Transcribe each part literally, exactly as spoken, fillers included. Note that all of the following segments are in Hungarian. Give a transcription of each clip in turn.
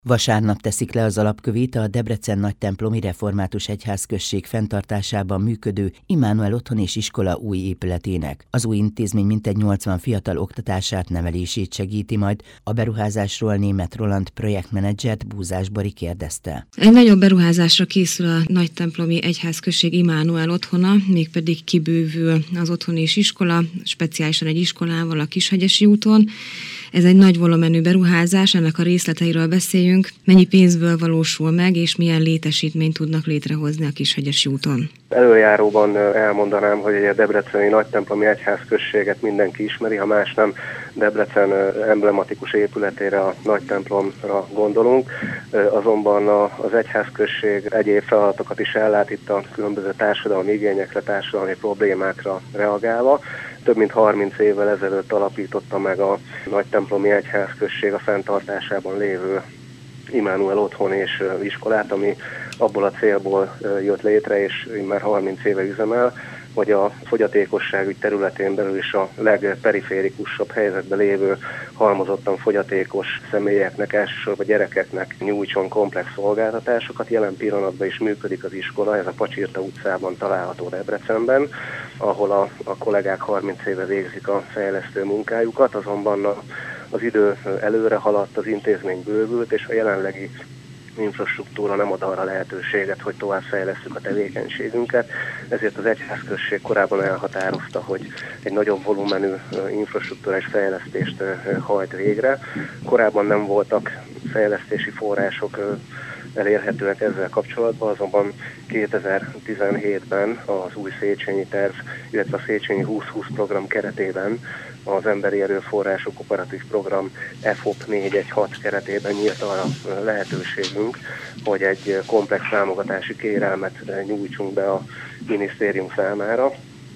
Vasárnap teszik le az alapkövét a Debrecen Nagytemplomi Református Egyházközség fenntartásában működő Immanuel Otthon és Iskola új épületének. Az új intézmény mintegy nyolcvan fiatal oktatását, nevelését segíti majd. A beruházásról Németh Roland projektmenedzsert Búzás Bari kérdezte. Egy nagyobb beruházásra készül a Nagytemplomi Egyházközség Immanuel Otthona, mégpedig kibővül az otthon és iskola, speciálisan egy iskolával a Kishegyesi úton. Ez egy nagy volumenű beruházás, ennek a részleteiről beszéljünk, mennyi pénzből valósul meg, és milyen létesítményt tudnak létrehozni a Kishegyesi úton. Előjáróban elmondanám, hogy a debreceni Nagytemplomi Egyházközséget mindenki ismeri, ha más nem Debrecen emblematikus épületére, a Nagytemplomra gondolunk. Azonban az egyházközség egyéb feladatokat is ellát itt a különböző társadalmi igényekre, társadalmi problémákra reagálva. Több mint harminc évvel ezelőtt alapította meg a Nagytemplomi Egyházközség a fenntartásában lévő Immanuel Otthon és iskolát, ami abból a célból jött létre, és már harminc éve üzemel, hogy a fogyatékosságügy területén belül is a legperiférikusabb helyzetben lévő halmozottan fogyatékos személyeknek, elsősorban gyerekeknek nyújtson komplex szolgáltatásokat. Jelen pillanatban is működik az iskola, ez a Pacsirta utcában található Debrecenben, ahol a, a kollégák harminc éve végzik a fejlesztő munkájukat, azonban a, az idő előre haladt, az intézmény bővült, és a jelenlegi infrastruktúra nem ad arra lehetőséget, hogy továbbfejlesszük a tevékenységünket, ezért az egyházközség korábban elhatározta, hogy egy nagyobb volumenű infrastruktúrális fejlesztést hajt végre. Korábban nem voltak fejlesztési források elérhetőek ezzel kapcsolatban, azonban kétezer-tizenhétben az új Széchenyi terv, illetve a Széchenyi húsz-húsz program keretében az Emberi Erőforrások Operatív Program F O P négy egy hat keretében nyílt arra lehetőségünk, hogy egy komplex támogatási kérelmet nyújtsunk be a minisztérium számára.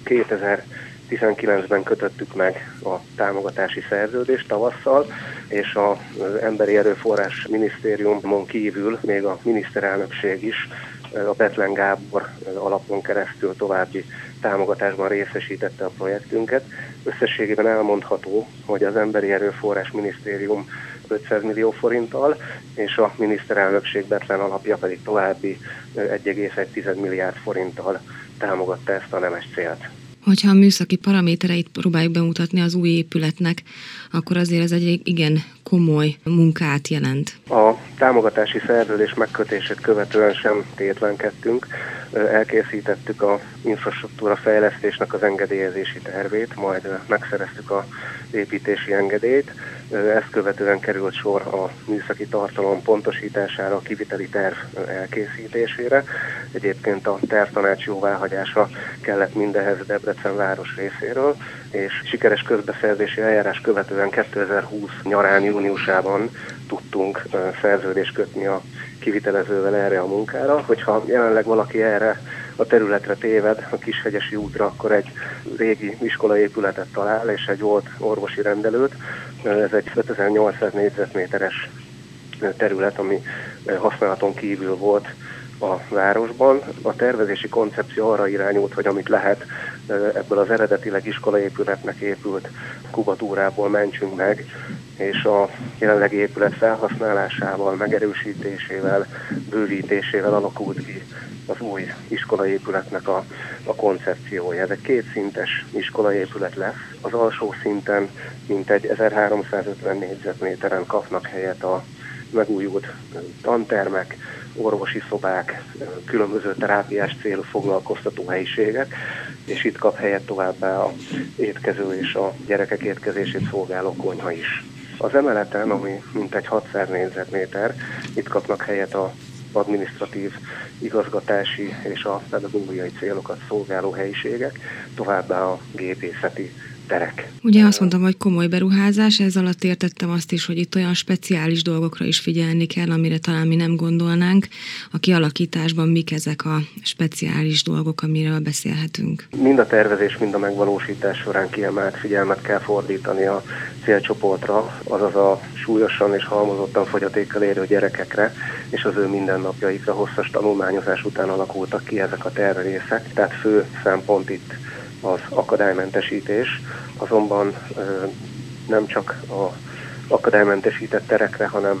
kétezer-tizenkilencben kötöttük meg a támogatási szerződést tavasszal, és az Emberi Erőforrás Minisztériumon kívül még a miniszterelnökség is a Bethlen Gábor alapon keresztül további támogatásban részesítette a projektünket. Összességében elmondható, hogy az Emberi Erőforrás Minisztérium ötszáz millió forinttal, és a miniszterelnökség Bethlen alapja pedig további egy egész egy milliárd forinttal támogatta ezt a nemes célt. Hogyha a műszaki paramétereit próbáljuk bemutatni az új épületnek, akkor azért ez egy igen komoly munkát jelent. A támogatási szerződés megkötését követően sem tétlenkedtünk. Elkészítettük az infrastruktúra fejlesztésnek az engedélyezési tervét, majd megszereztük az építési engedélyt. Ezt követően került sor a műszaki tartalom pontosítására, a kiviteli terv elkészítésére. Egyébként a tervtanács jóváhagyása kellett mindehez Debrecen város részéről, és sikeres közbeszerzési eljárás követően kétezer-húsz nyarán, júniusában tudtunk szerződést kötni a kivitelezővel erre a munkára. Hogyha jelenleg valaki erre a területre téved, a Kishegyesi útra, akkor egy régi iskolaépületet talál, és egy volt orvosi rendelőt. Ez egy ötezer-nyolcszáz négyzetméteres terület, ami használaton kívül volt a városban. A tervezési koncepció arra irányult, hogy amit lehet, ebből az eredetileg iskolaépületnek épült kubatúrából mentsünk meg, és a jelenlegi épület felhasználásával, megerősítésével, bővítésével alakult ki az új iskolaépületnek a, a koncepciója. Ez egy kétszintes iskolaépület lesz. Az alsó szinten mintegy ezerháromszázötven négyzetméteren kapnak helyet a megújult tantermek, orvosi szobák, különböző terápiás célú foglalkoztató helyiségek, és itt kap helyet továbbá a étkező és a gyerekek étkezését szolgáló konyha is. Az emeleten, ami mintegy hatszáz négyzetméter, itt kapnak helyet a adminisztratív, igazgatási és a pedagógiai célokat szolgáló helyiségek, továbbá a gépészeti terek. Ugye azt mondtam, hogy komoly beruházás, ez alatt értettem azt is, hogy itt olyan speciális dolgokra is figyelni kell, amire talán mi nem gondolnánk. A kialakításban mik ezek a speciális dolgok, amiről beszélhetünk? Mind a tervezés, mind a megvalósítás során kiemelt figyelmet kell fordítani a célcsoportra, azaz a súlyosan és halmozottan fogyatékkal élő gyerekekre, és az ő mindennapjaikra. Hosszas tanulmányozás után alakultak ki ezek a tervrészek, tehát fő szempont itt az akadálymentesítés, azonban nem csak az akadálymentesített terekre, hanem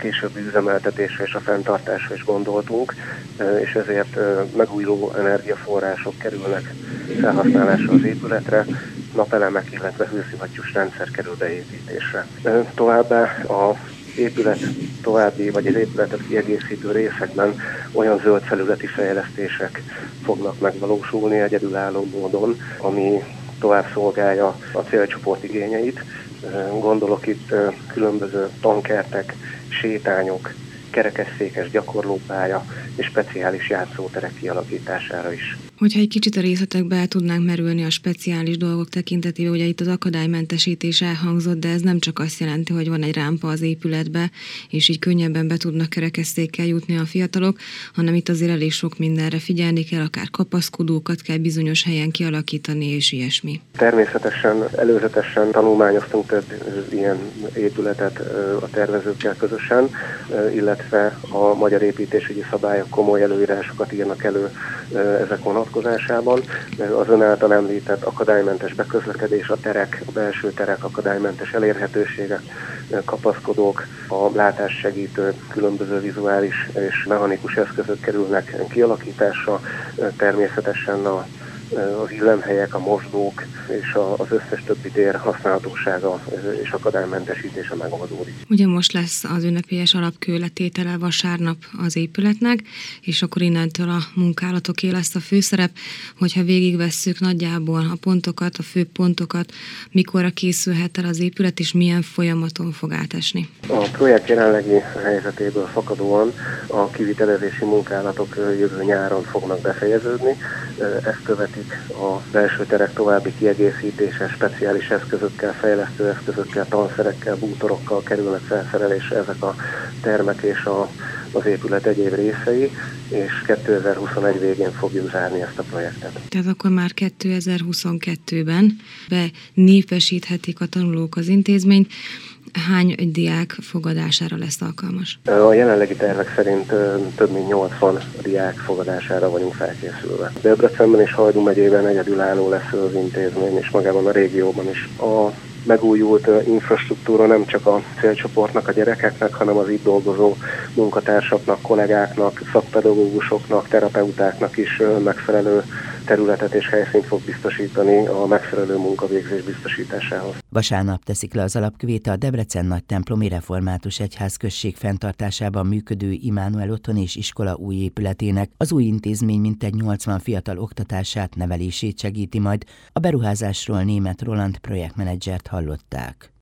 későbbi üzemeltetésre és a fenntartásra is gondoltunk, és ezért megújuló energiaforrások kerülnek felhasználásra az épületre, napelemek, illetve hőszivattyús rendszer kerül beépítésre. Továbbá a épület további, vagy az épületet kiegészítő részekben olyan zöld felületi fejlesztések fognak megvalósulni egyedülálló módon, ami tovább szolgálja a célcsoport igényeit. Gondolok itt különböző tankertek, sétányok, kerekesszékes gyakorlópálya és speciális játszóterek kialakítására is. Hogyha egy kicsit a részletekbe el tudnánk merülni a speciális dolgok tekintetében, ugye itt az akadálymentesítés elhangzott, de ez nem csak azt jelenti, hogy van egy rámpa az épületbe, és így könnyebben be tudnak kerekesszékkel jutni a fiatalok, hanem itt azért elég sok mindenre figyelni kell, akár kapaszkodókat kell bizonyos helyen kialakítani, és ilyesmi. Természetesen előzetesen tanulmányoztunk több ilyen épületet a tervezőkkel közösen, illetve a magyar építésügyi szabályok komoly előírásokat írnak elő ezek vonatkozásában. Az ön által említett akadálymentes beközlekedés, a terek, a belső terek akadálymentes elérhetősége, kapaszkodók, a látássegítő különböző vizuális és mechanikus eszközök kerülnek kialakításra, természetesen a az illemhelyek, a mosdók és az összes többi tér használhatósága és akadálymentesítése megoldódik. Ugye most lesz az ünnepélyes alapkőletétele vasárnap az épületnek, és akkor innentől a munkálatoké lesz a főszerep, hogyha végigvesszük nagyjából a pontokat, a fő pontokat, mikorra készülhet el az épület, és milyen folyamaton fog átesni. A projekt jelenlegi helyzetéből fakadóan a kivitelezési munkálatok jövő nyáron fognak befejeződni. Ezt követi a belső terek további kiegészítése, speciális eszközökkel, fejlesztő eszközökkel, tanszerekkel, bútorokkal kerülnek felszerelésre ezek a termek és a, az épület egyéb részei, és kétezer-huszonegy végén fogjuk zárni ezt a projektet. Tehát akkor már kétezer-huszonkettőben benépesíthetik a tanulók az intézményt. Hány diák fogadására lesz alkalmas? A jelenlegi tervek szerint több mint nyolcvan diák fogadására vagyunk felkészülve. Debrecenben és Hajdú megyében egyedülálló lesz az intézmény, és magában a régióban is. A megújult infrastruktúra nem csak a célcsoportnak, a gyerekeknek, hanem az itt dolgozó munkatársaknak, kollégáknak, szakpedagógusoknak, terapeutáknak is megfelelő területet és helyszínt fog biztosítani a megfelelő munkavégzés biztosításához. Vasárnap teszik le az alapkövét a Debrecen Nagytemplomi Református Egyházközség fenntartásában működő Immanuel Otthon és Iskola új épületének. Az új intézmény mintegy nyolcvan fiatal oktatását, nevelését segíti majd. A beruházásról Németh Roland projektmenedzsert hallották.